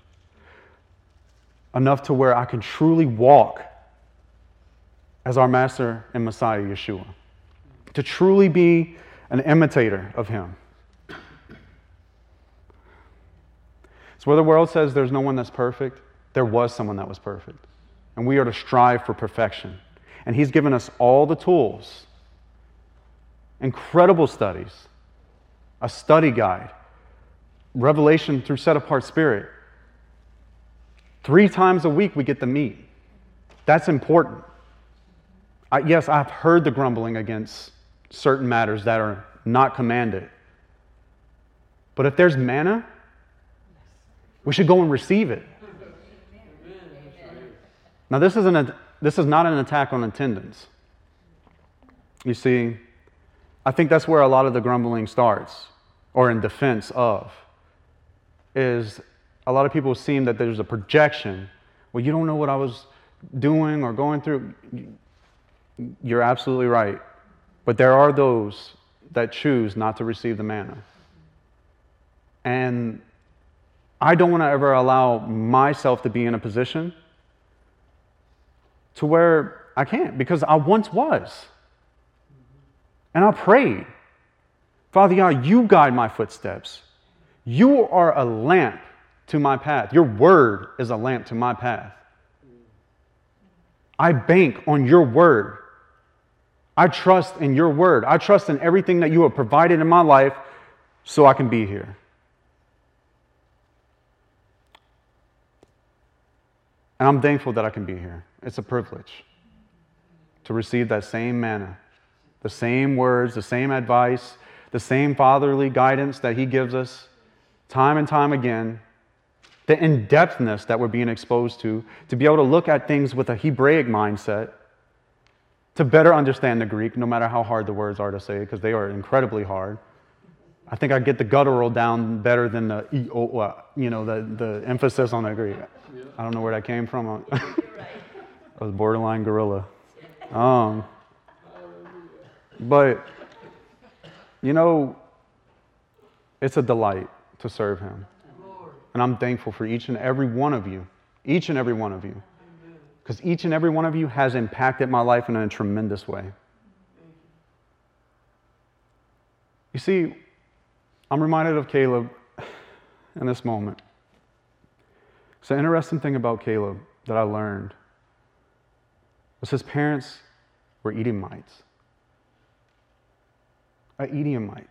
enough to where I can truly walk as our Master and Messiah, Yeshua. To truly be an imitator of him. So where the world says there's no one that's perfect, there was someone that was perfect. And we are to strive for perfection. And he's given us all the tools, incredible studies, a study guide, revelation through set-apart spirit. 3 times a week we get to meet. That's important. Yes, I've heard the grumbling against certain matters that are not commanded. But if there's manna, we should go and receive it. Now, this is not an attack on attendance. You see, I think that's where a lot of the grumbling starts, or in defense of, is a lot of people seem that there's a projection. Well, you don't know what I was doing or going through. You're absolutely right. But there are those that choose not to receive the manna. And I don't want to ever allow myself to be in a position to where I can't, because I once was. And I prayed, Father Yah, you guide my footsteps. You are a lamp to my path. Your word is a lamp to my path. I bank on your word. I trust in your word. I trust in everything that you have provided in my life so I can be here. And I'm thankful that I can be here. It's a privilege to receive that same manna, the same words, the same advice, the same fatherly guidance that he gives us time and time again, the in-depthness that we're being exposed to be able to look at things with a Hebraic mindset, to better understand the Greek, no matter how hard the words are to say, because they are incredibly hard. I think I get the guttural down better than the the emphasis on the Greek. I don't know where that came from. I was borderline gorilla. But, it's a delight to serve him. And I'm thankful for each and every one of you. Each and every one of you. Because each and every one of you has impacted my life in a tremendous way. You see, I'm reminded of Caleb in this moment. So, the interesting thing about Caleb that I learned was his parents were Edomites. An Edomite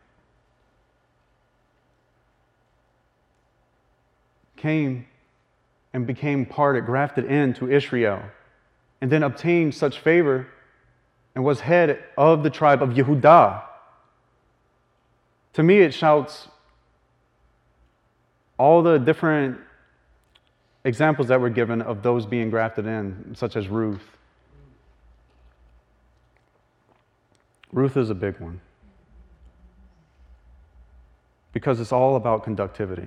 came and became grafted into Israel, and then obtained such favor and was head of the tribe of Yehudah. To me, it shouts all the different examples that were given of those being grafted in, such as Ruth. Ruth is a big one, because it's all about conductivity.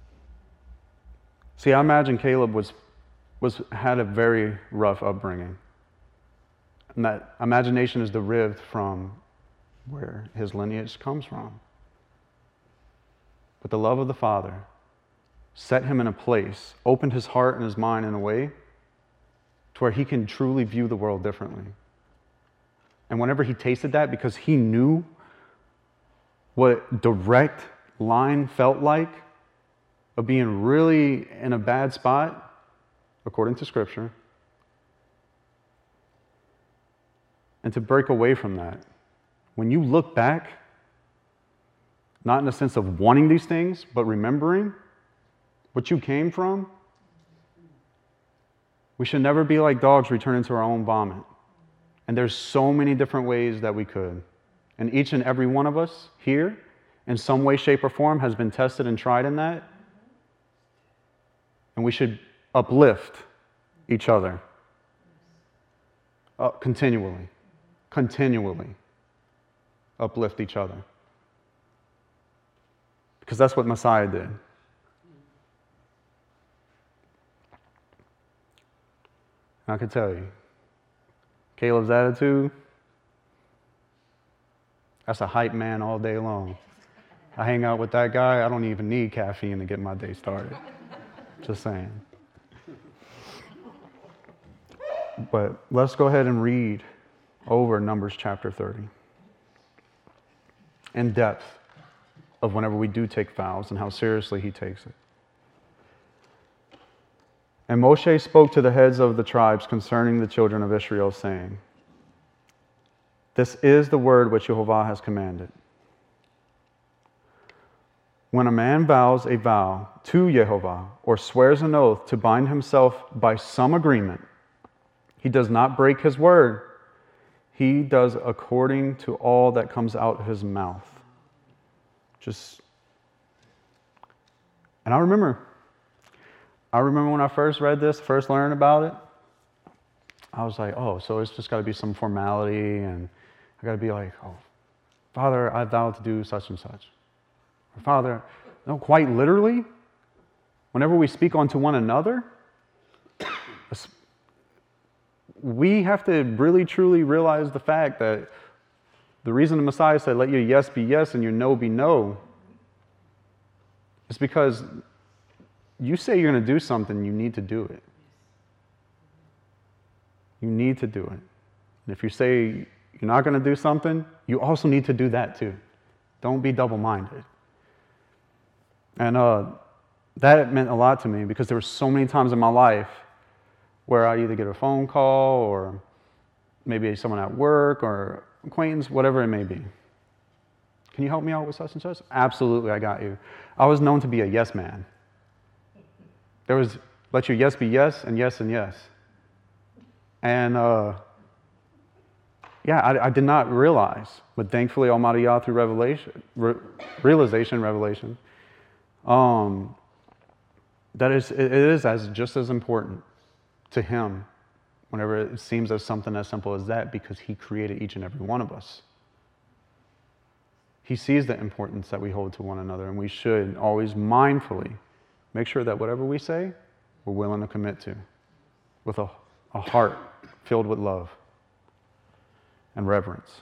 See, I imagine Caleb had a very rough upbringing. And that imagination is derived from where his lineage comes from. But the love of the Father set him in a place, opened his heart and his mind in a way to where he can truly view the world differently. And whenever he tasted that, because he knew what direct line felt like, of being really in a bad spot, according to Scripture, and to break away from that. When you look back, not in the sense of wanting these things, but remembering what you came from, we should never be like dogs returning to our own vomit. And there's so many different ways that we could. And each and every one of us here, in some way, shape, or form, has been tested and tried in that. And we should uplift each other. continually uplift each other. Because that's what Messiah did. I can tell you, Caleb's attitude, that's a hype man all day long. I hang out with that guy, I don't even need caffeine to get my day started. Just saying. But let's go ahead and read over Numbers chapter 30. In depth of whenever we do take vows and how seriously he takes it. And Moshe spoke to the heads of the tribes concerning the children of Israel, saying, this is the word which Jehovah has commanded. When a man vows a vow to Jehovah or swears an oath to bind himself by some agreement, he does not break his word. He does according to all that comes out of his mouth. And I remember when I first read this, first learned about it, I was like, oh, so it's just got to be some formality, and I got to be like, oh, Father, I vow to do such and such. Or Father, no, quite literally, whenever we speak unto one another, we have to really truly realize the fact that the reason the Messiah said, let your yes be yes and your no be no, is because you say you're going to do something, you need to do it. You need to do it. And if you say you're not going to do something, you also need to do that too. Don't be double-minded. And that meant a lot to me because there were so many times in my life where I either get a phone call or maybe someone at work or acquaintance, whatever it may be. Can you help me out with such and such? Absolutely, I got you. I was known to be a yes man. There was, let your yes be yes and yes and yes. And I did not realize, but thankfully Almighty Yah through revelation, that it is just as important to Him whenever it seems as something as simple as that, because He created each and every one of us. He sees the importance that we hold to one another, and we should always mindfully make sure that whatever we say, we're willing to commit to with a heart filled with love and reverence.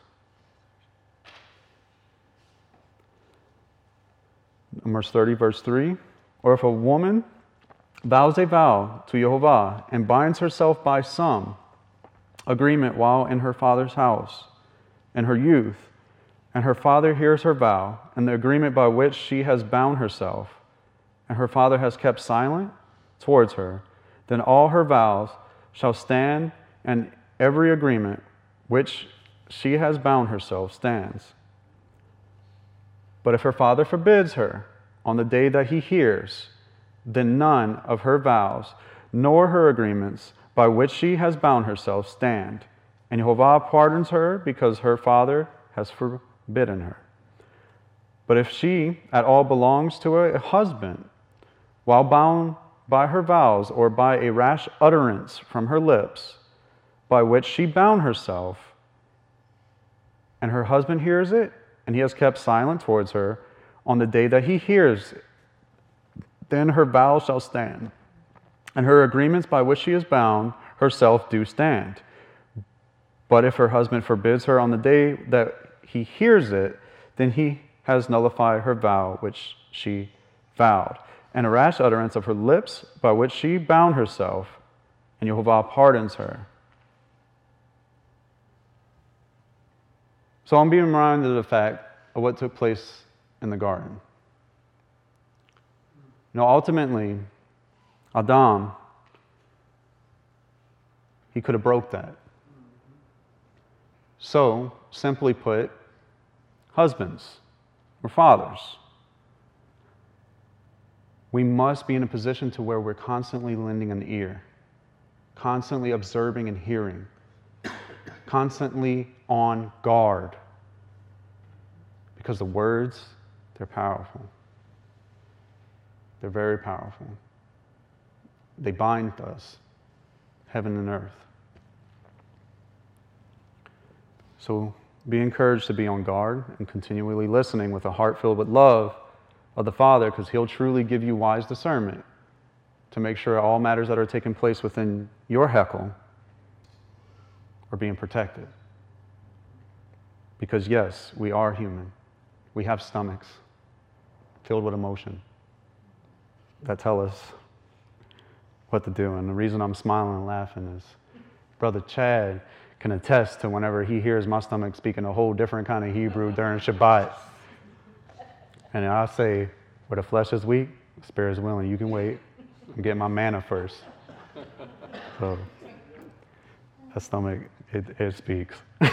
Numbers 30, verse 3. Or if a woman vows a vow to Jehovah and binds herself by some agreement while in her father's house in her youth, and her father hears her vow and the agreement by which she has bound herself, and her father has kept silent towards her, then all her vows shall stand, and every agreement which she has bound herself stands. But if her father forbids her on the day that he hears, then none of her vows nor her agreements by which she has bound herself stand, and Jehovah pardons her because her father has forbidden her. But if she at all belongs to a husband, while bound by her vows or by a rash utterance from her lips, by which she bound herself, and her husband hears it, and he has kept silent towards her on the day that he hears, then her vows shall stand, and her agreements by which she is bound herself do stand. But if her husband forbids her on the day that he hears it, then he has nullified her vow which she vowed, and a rash utterance of her lips by which she bound herself, and Jehovah pardons her. So I'm being reminded of the fact of what took place in the garden. Ultimately, Adam, he could have broke that. So, simply put, husbands or fathers, we must be in a position to where we're constantly lending an ear, constantly observing and hearing, constantly on guard, because the words, they're powerful. They're very powerful. They bind us, heaven and earth. So be encouraged to be on guard and continually listening with a heart filled with love of the Father, because He'll truly give you wise discernment to make sure all matters that are taking place within your heckle are being protected. Because yes, we are human. We have stomachs filled with emotion that tell us what to do. And the reason I'm smiling and laughing is Brother Chad can attest to whenever he hears my stomach speaking a whole different kind of Hebrew during Shabbat. And I say, where the flesh is weak, the spirit is willing. You can wait. I'm getting my manna first. So that stomach, it speaks.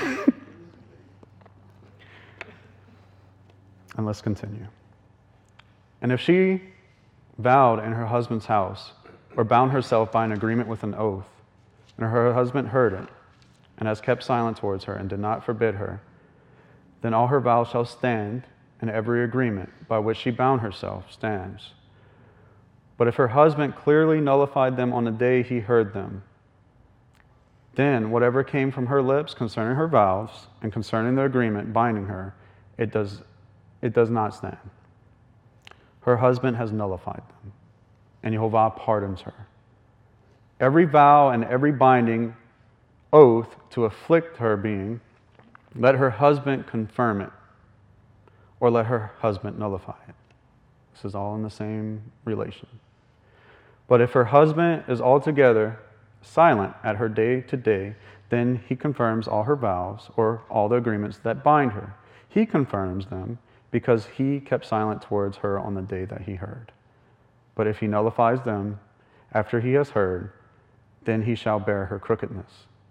And let's continue. And if she vowed in her husband's house, or bound herself by an agreement with an oath, and her husband heard it, and has kept silent towards her, and did not forbid her, then all her vows shall stand, and every agreement by which she bound herself stands. But if her husband clearly nullified them on the day he heard them, then whatever came from her lips concerning her vows, and concerning the agreement binding her, it does not stand. Her husband has nullified them, and Jehovah pardons her. Every vow and every binding oath to afflict her being, let her husband confirm it, or let her husband nullify it. This is all in the same relation. But if her husband is altogether silent at her day to day, then he confirms all her vows, or all the agreements that bind her. He confirms them because he kept silent towards her on the day that he heard. But if he nullifies them after he has heard, then he shall bear her crookedness.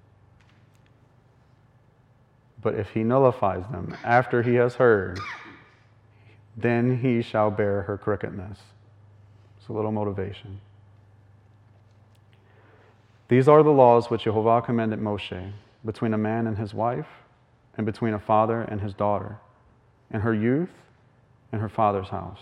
But if he nullifies them after he has heard, then he shall bear her crookedness. It's a little motivation. These are the laws which Jehovah commanded Moshe, between a man and his wife, and between a father and his daughter, in her youth and her father's house.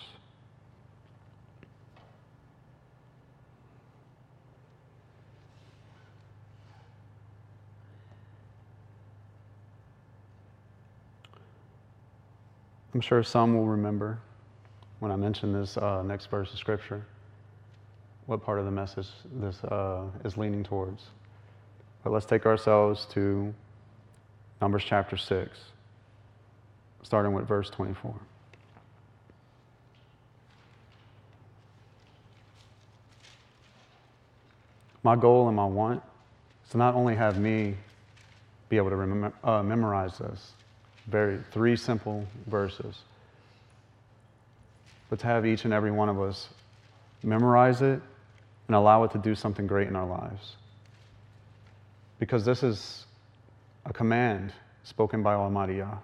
I'm sure some will remember when I mention this next verse of Scripture, what part of the message this is leaning towards. But let's take ourselves to Numbers chapter 6, starting with verse 24. My goal and my want is to not only have me be able to memorize this, three simple verses, but to have each and every one of us memorize it and allow it to do something great in our lives. Because this is a command spoken by Almighty Yah.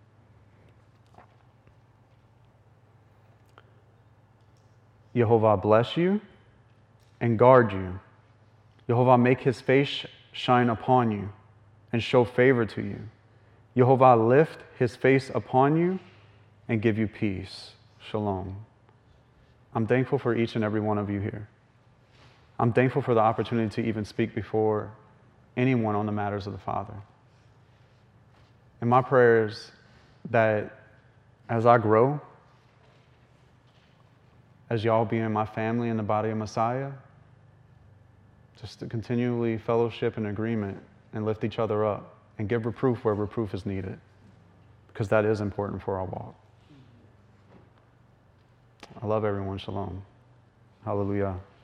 Jehovah bless you and guard you. Jehovah make his face shine upon you and show favor to you. Jehovah lift his face upon you and give you peace. Shalom. I'm thankful for each and every one of you here. I'm thankful for the opportunity to even speak before anyone on the matters of the Father. And my prayer is that as I grow, as y'all be in my family in the body of Messiah, just to continually fellowship and agreement and lift each other up and give reproof where reproof is needed, because that is important for our walk. I love everyone. Shalom. Hallelujah.